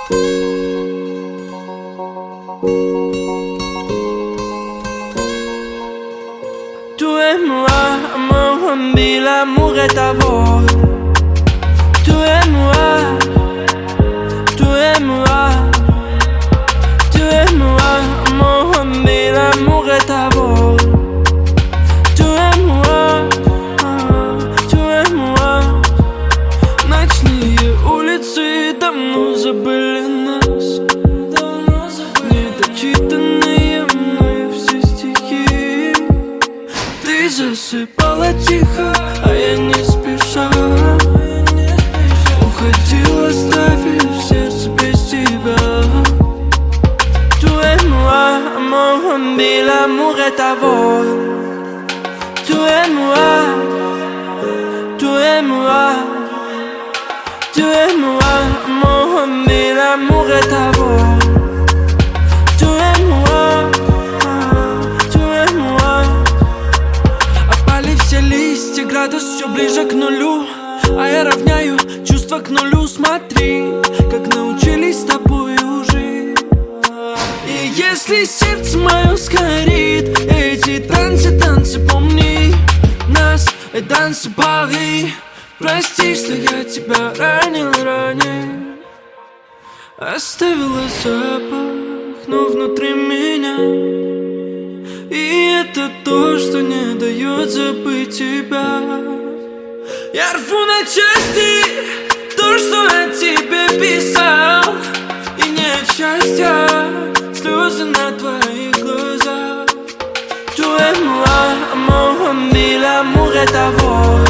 Tu es moi, mon dit l'amour est à vol. Tu es moi, tu es moi, tu es moi, mon dit l'amour est à vol. Tu es moi, tu es moi. Ночные улицы давно забыли нас, недочитанные мной все стихи. Ты засыпала тихо, а я не спеша уходил, оставив сердце без тебя. Tu es moi, mon dit l'amour est à vol. Tu es moi, tu es moi, tu es moi, mon dit l'amour est à vol. Tu es moi, tu es moi. Опали все листья, градус все ближе к нулю, а я равняю чувства к нулю. Смотри, как научились с тобой жить. И если сердце мое сгорит, эти танцы, танцы, помни нас, танцы Пари. Прости, что я тебя ранил ранее, оставила запах, но внутри меня. И это то, что не дает забыть тебя. Я рву на части то, что я тебе писал, и нет счастья, слезы на твоих глазах. Tu es moi, mon dit l'amour est à vol.